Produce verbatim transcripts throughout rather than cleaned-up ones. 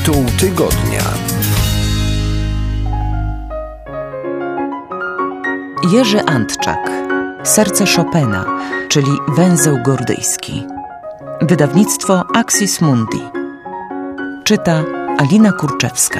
Tytuł tygodnia. Jerzy Antczak. Serce Chopina, czyli Węzeł Gordyjski. Wydawnictwo Axis Mundi. Czyta Alina Kurczewska.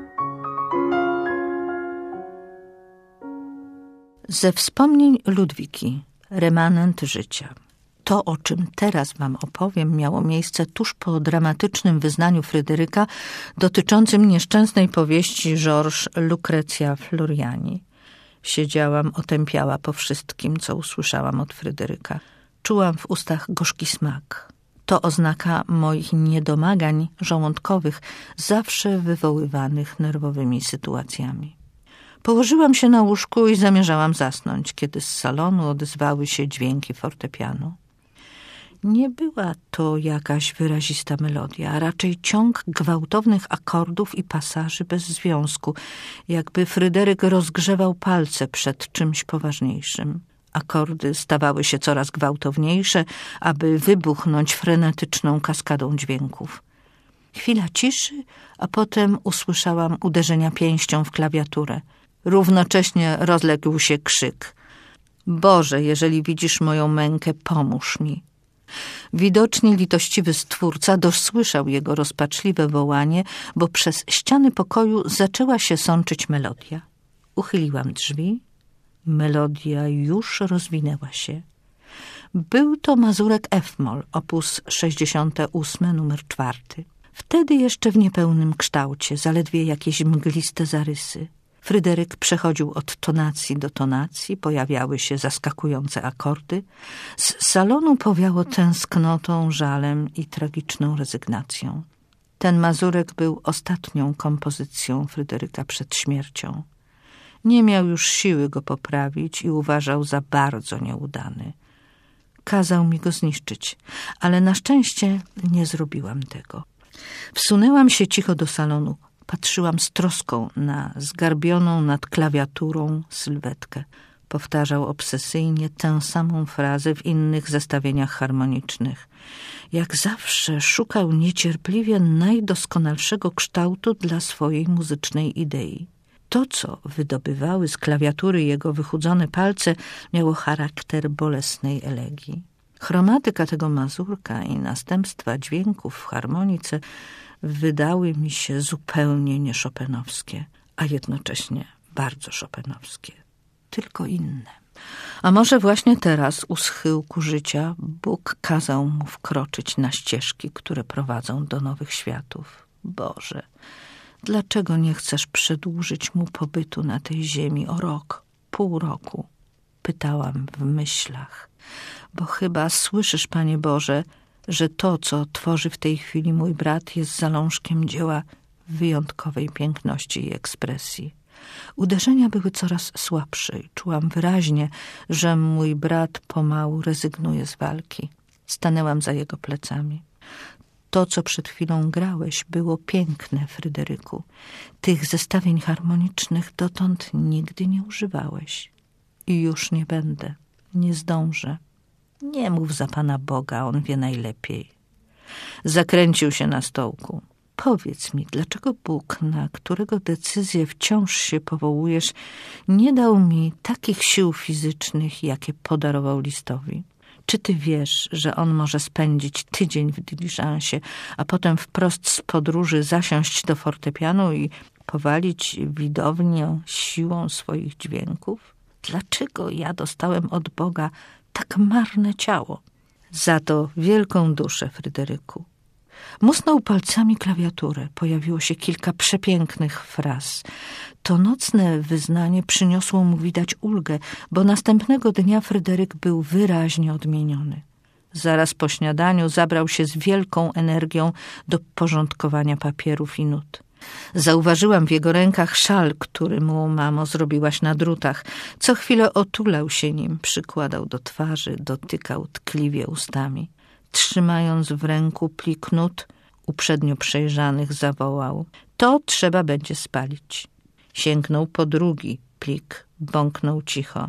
Ze wspomnień Ludwiki, remanent życia. To, o czym teraz wam opowiem, miało miejsce tuż po dramatycznym wyznaniu Fryderyka dotyczącym nieszczęsnej powieści Georges Lucrecja Floriani. Siedziałam otępiała po wszystkim, co usłyszałam od Fryderyka. Czułam w ustach gorzki smak. To oznaka moich niedomagań żołądkowych, zawsze wywoływanych nerwowymi sytuacjami. Położyłam się na łóżku i zamierzałam zasnąć, kiedy z salonu odezwały się dźwięki fortepianu. Nie była to jakaś wyrazista melodia, a raczej ciąg gwałtownych akordów i pasaży bez związku, jakby Fryderyk rozgrzewał palce przed czymś poważniejszym. Akordy stawały się coraz gwałtowniejsze, aby wybuchnąć frenetyczną kaskadą dźwięków. Chwila ciszy, a potem usłyszałam uderzenia pięścią w klawiaturę. Równocześnie rozległ się krzyk. Boże, jeżeli widzisz moją mękę, pomóż mi. Widocznie litościwy Stwórca dosłyszał jego rozpaczliwe wołanie, bo przez ściany pokoju zaczęła się sączyć melodia. Uchyliłam drzwi. Melodia już rozwinęła się. Był to mazurek F-moll, opus sześćdziesiąty ósmy, numer czwarty. Wtedy jeszcze w niepełnym kształcie, zaledwie jakieś mgliste zarysy. Fryderyk przechodził od tonacji do tonacji, pojawiały się zaskakujące akordy. Z salonu powiało tęsknotą, żalem i tragiczną rezygnacją. Ten mazurek był ostatnią kompozycją Fryderyka przed śmiercią. Nie miał już siły go poprawić i uważał za bardzo nieudany. Kazał mi go zniszczyć, ale na szczęście nie zrobiłam tego. Wsunęłam się cicho do salonu. Patrzyłam z troską na zgarbioną nad klawiaturą sylwetkę. Powtarzał obsesyjnie tę samą frazę w innych zestawieniach harmonicznych. Jak zawsze szukał niecierpliwie najdoskonalszego kształtu dla swojej muzycznej idei. To, co wydobywały z klawiatury jego wychudzone palce, miało charakter bolesnej elegii. Chromatyka tego mazurka i następstwa dźwięków w harmonice wydały mi się zupełnie nie chopinowskie, a jednocześnie bardzo chopinowskie, tylko inne. A może właśnie teraz, u schyłku życia, Bóg kazał mu wkroczyć na ścieżki, które prowadzą do nowych światów. Boże, dlaczego nie chcesz przedłużyć mu pobytu na tej ziemi o rok, pół roku? Pytałam w myślach, bo chyba słyszysz, Panie Boże, że to, co tworzy w tej chwili mój brat, jest zalążkiem dzieła wyjątkowej piękności i ekspresji. Uderzenia były coraz słabsze i czułam wyraźnie, że mój brat pomału rezygnuje z walki. Stanęłam za jego plecami. To, co przed chwilą grałeś, było piękne, Fryderyku. Tych zestawień harmonicznych dotąd nigdy nie używałeś. I już nie będę, nie zdążę. Nie mów za Pana Boga, on wie najlepiej. Zakręcił się na stołku. Powiedz mi, dlaczego Bóg, na którego decyzję wciąż się powołujesz, nie dał mi takich sił fizycznych, jakie podarował Listowi? Czy ty wiesz, że on może spędzić tydzień w dyliżansie, a potem wprost z podróży zasiąść do fortepianu i powalić widownię siłą swoich dźwięków? Dlaczego ja dostałem od Boga tak marne ciało? Za to wielką duszę, Fryderyku. Musnął palcami klawiaturę. Pojawiło się kilka przepięknych fraz. To nocne wyznanie przyniosło mu widać ulgę, bo następnego dnia Fryderyk był wyraźnie odmieniony. Zaraz po śniadaniu zabrał się z wielką energią do porządkowania papierów i nut. Zauważyłam w jego rękach szal, który mu, mamo, zrobiłaś na drutach. Co chwilę otulał się nim, przykładał do twarzy, dotykał tkliwie ustami. Trzymając w ręku plik nut, uprzednio przejrzanych, zawołał: to trzeba będzie spalić. Sięgnął po drugi plik, bąknął cicho: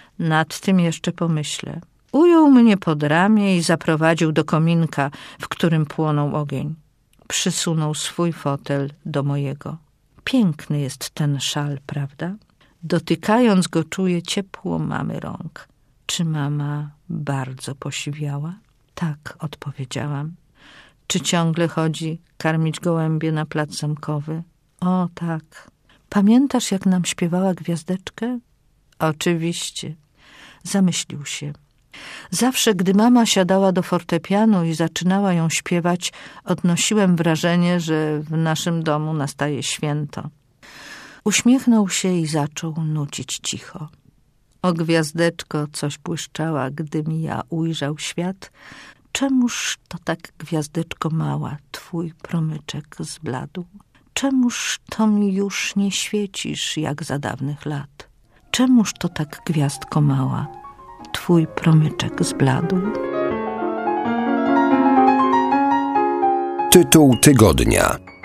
nad tym jeszcze pomyślę. Ujął mnie pod ramię i zaprowadził do kominka, w którym płonął ogień. Przysunął swój fotel do mojego. Piękny jest ten szal, prawda? Dotykając go czuję ciepło mamy rąk. Czy mama bardzo posiwiała? Tak, odpowiedziałam. Czy ciągle chodzi karmić gołębie na plac zamkowy? O, tak. Pamiętasz, jak nam śpiewała Gwiazdeczkę? Oczywiście. Zamyślił się. Zawsze, gdy mama siadała do fortepianu i zaczynała ją śpiewać, odnosiłem wrażenie, że w naszym domu nastaje święto. Uśmiechnął się i zaczął nucić cicho. O Gwiazdeczko, coś błyszczała, gdy mi ja ujrzał świat. Czemuż to tak, Gwiazdeczko mała, twój promyczek zbladł? Czemuż to mi już nie świecisz, jak za dawnych lat? Czemuż to tak, Gwiazdko mała, twój promyczek zbladł? Tytuł tygodnia.